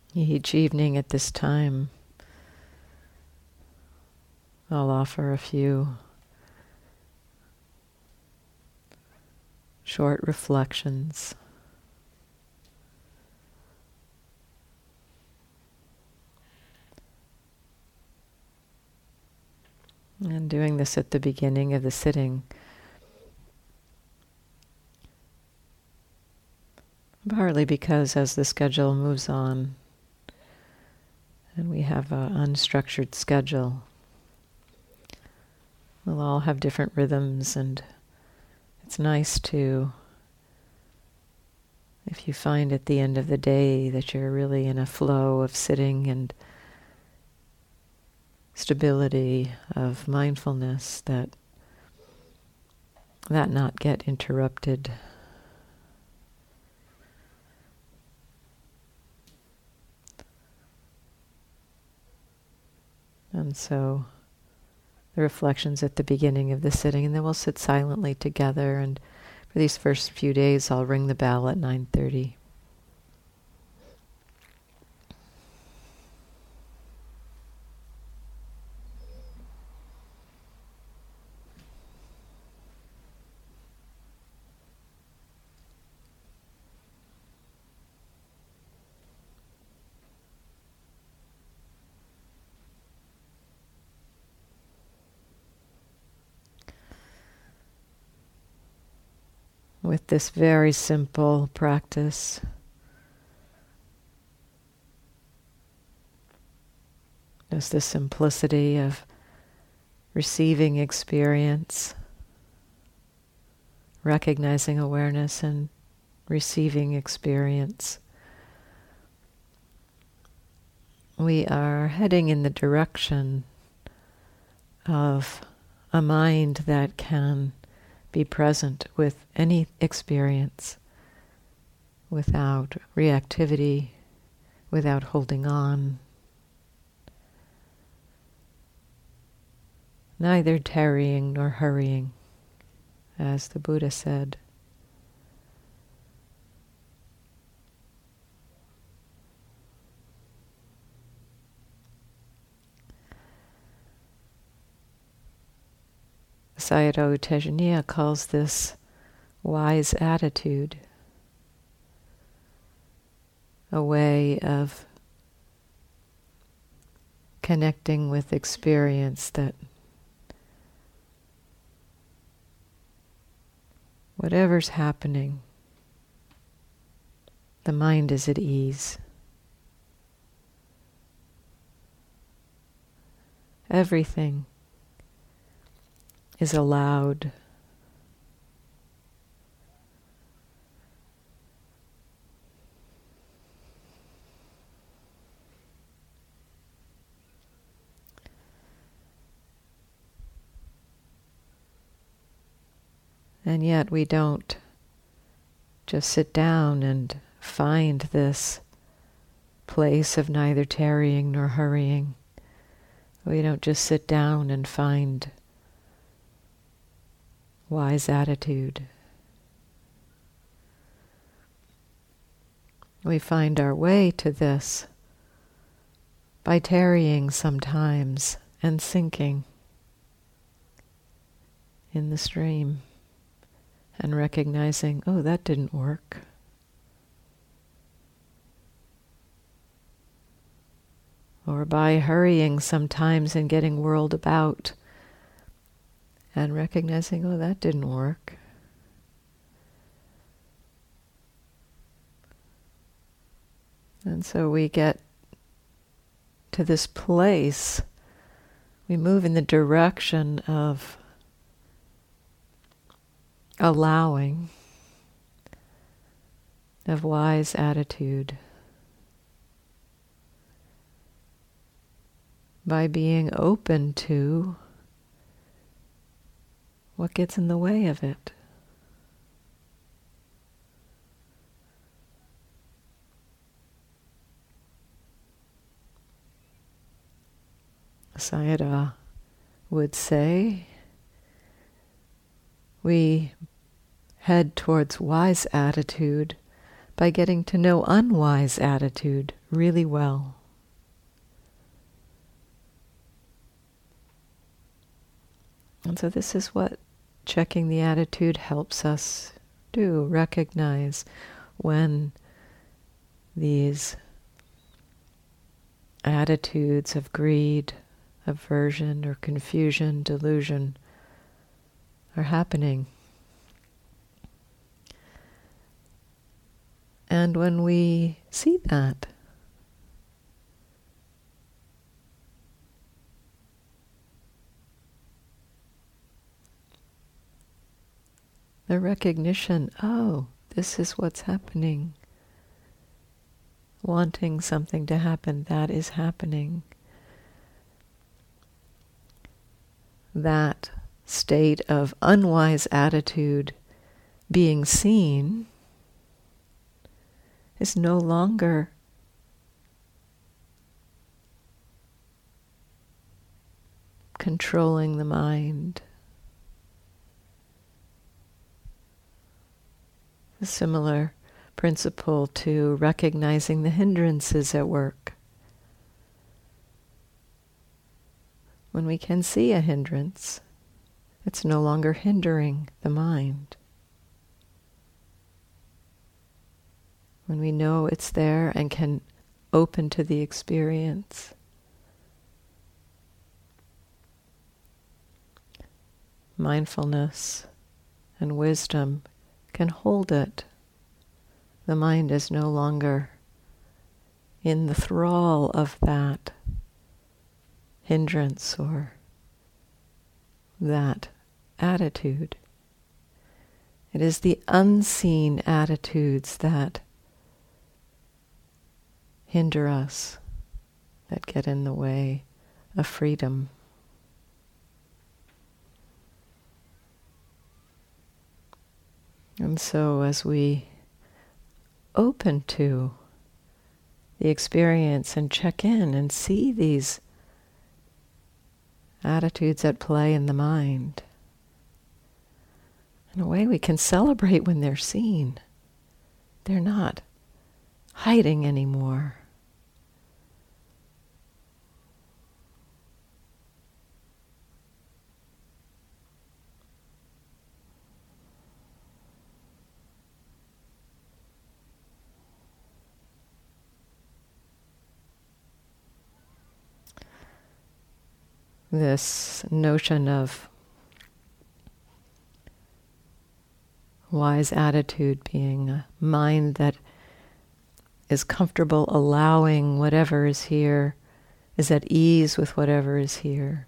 Each evening at this time, I'll offer a few short reflections. And doing this at the beginning of the sitting, partly because as the schedule moves on, and we have an unstructured schedule, we'll all have different rhythms, and it's nice to, if you find at the end of the day that you're really in a flow of sitting and stability of mindfulness, that not get interrupted. And so the reflections at the beginning of the sitting, and then we'll sit silently together, and for these first few days I'll ring the bell at 9:30. With this very simple practice, just the simplicity of receiving experience, recognizing awareness and receiving experience, we are heading in the direction of a mind that can be present with any experience without reactivity, without holding on, neither tarrying nor hurrying, as the Buddha said. Sayadaw U Tejaniya calls this wise attitude, a way of connecting with experience that whatever's happening, the mind is at ease. Everything is allowed. And yet we don't just sit down and find this place of neither tarrying nor hurrying. We don't just sit down and find wise attitude. We find our way to this by tarrying sometimes and sinking in the stream and recognizing, oh, that didn't work. Or by hurrying sometimes and getting whirled about and recognizing, oh, that didn't work. And so we get to this place, we move in the direction of allowing, of wise attitude, by being open to what gets in the way of it. Sayadaw would say, we head towards wise attitude by getting to know unwise attitude really well. And so this is what checking the attitude helps us do, recognize when these attitudes of greed, aversion, or confusion, delusion are happening. And when we see that, the recognition, oh, this is what's happening. Wanting something to happen, that is happening. That state of unwise attitude being seen is no longer controlling the mind. A similar principle to recognizing the hindrances at work. When we can see a hindrance, it's no longer hindering the mind. When we know it's there and can open to the experience, mindfulness and wisdom can hold it. The mind is no longer in the thrall of that hindrance or that attitude. It is the unseen attitudes that hinder us, that get in the way of freedom. And so as we open to the experience and check in and see these attitudes at play in the mind, in a way we can celebrate when they're seen. They're not hiding anymore. This notion of wise attitude being a mind that is comfortable allowing whatever is here, is at ease with whatever is here.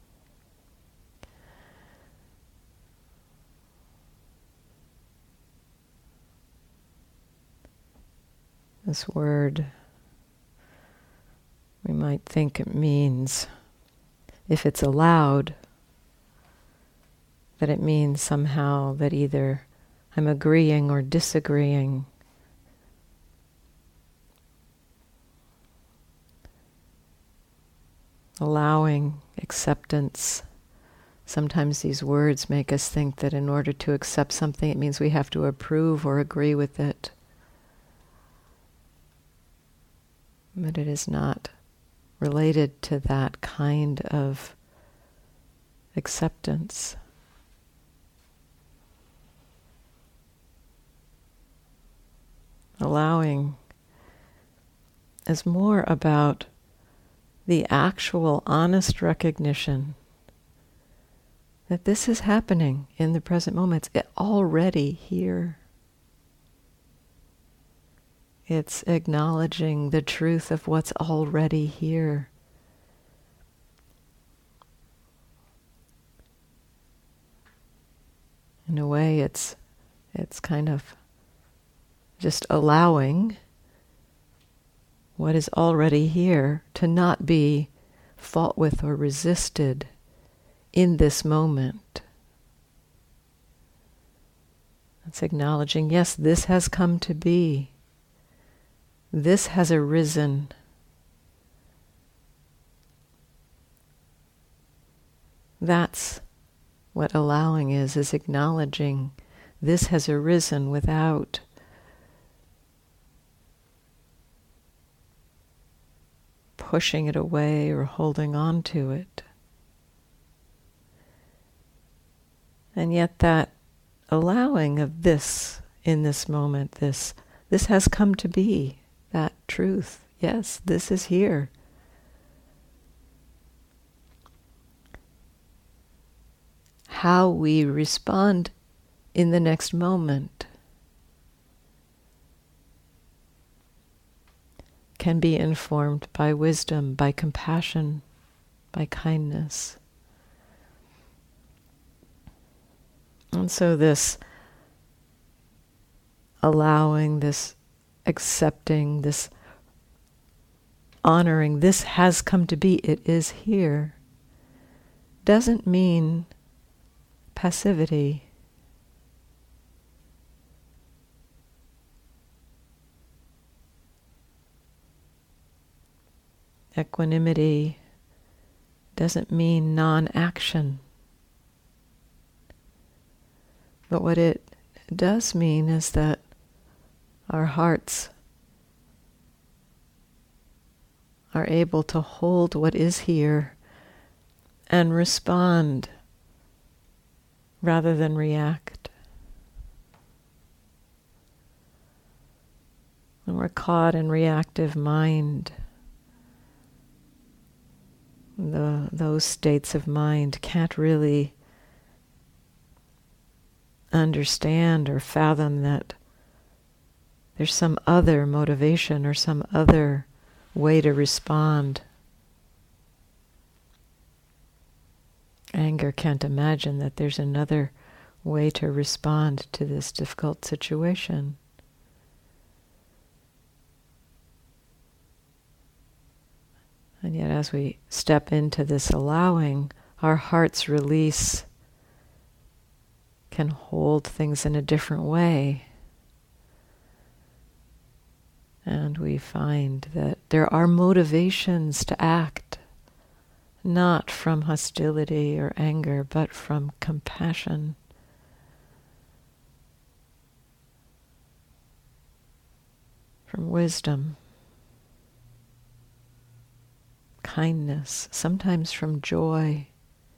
This word, we might think it means, if it's allowed, that it means somehow that either I'm agreeing or disagreeing. Allowing, acceptance. Sometimes these words make us think that in order to accept something, it means we have to approve or agree with it. But it is not related to that kind of acceptance. Allowing is more about the actual honest recognition that this is happening in the present moment. It's already here. It's acknowledging the truth of what's already here. In a way, it's kind of just allowing what is already here to not be fought with or resisted in this moment. It's acknowledging, yes, this has come to be. This has arisen. That's what allowing is acknowledging this has arisen without pushing it away or holding on to it. And yet that allowing of this in this moment, this has come to be, that truth. Yes, this is here. How we respond in the next moment can be informed by wisdom, by compassion, by kindness. And so this allowing, this accepting, this honoring, this has come to be, it is here, doesn't mean passivity. Equanimity doesn't mean non-action. But what it does mean is that our hearts are able to hold what is here and respond rather than react. When we're caught in reactive mind, those states of mind can't really understand or fathom that there's some other motivation or some other way to respond. Anger can't imagine that there's another way to respond to this difficult situation. And yet as we step into this allowing, our heart's release can hold things in a different way. And we find that there are motivations to act, not from hostility or anger, but from compassion. From wisdom, kindness, sometimes from joy.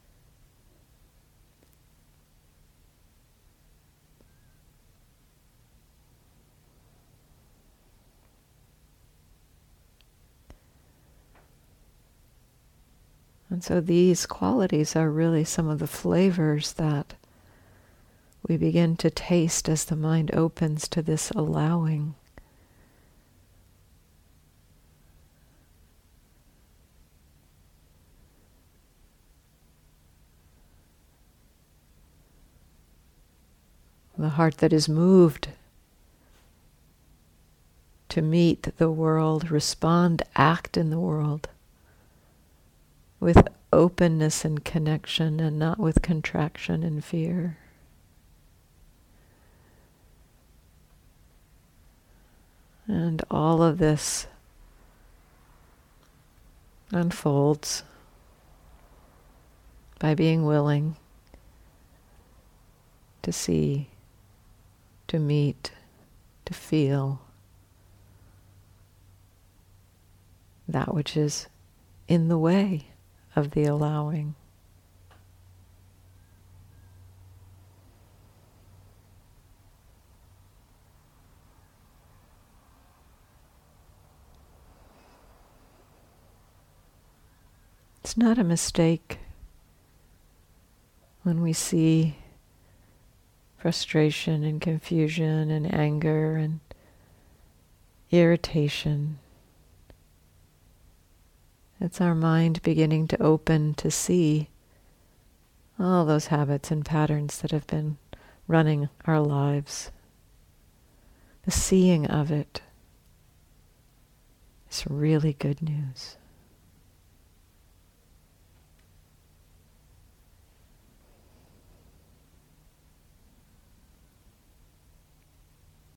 And so these qualities are really some of the flavors that we begin to taste as the mind opens to this allowing. The heart that is moved to meet the world, respond, act in the world with openness and connection and not with contraction and fear. And all of this unfolds by being willing to see, to meet, to feel that which is in the way of the allowing. It's not a mistake when we see frustration and confusion and anger and irritation. It's our mind beginning to open to see all those habits and patterns that have been running our lives. The seeing of it is really good news.